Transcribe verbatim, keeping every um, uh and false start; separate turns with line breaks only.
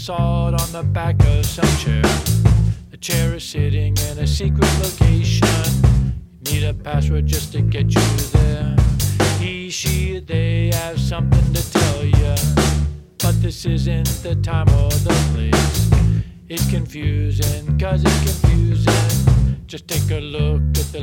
salt on the back of some chair. The chair is sitting in a secret location. You need a password just to get you there. He, she, they have something to tell you, but this isn't the time or the place. It's confusing, cause it's confusing. Just take a look at the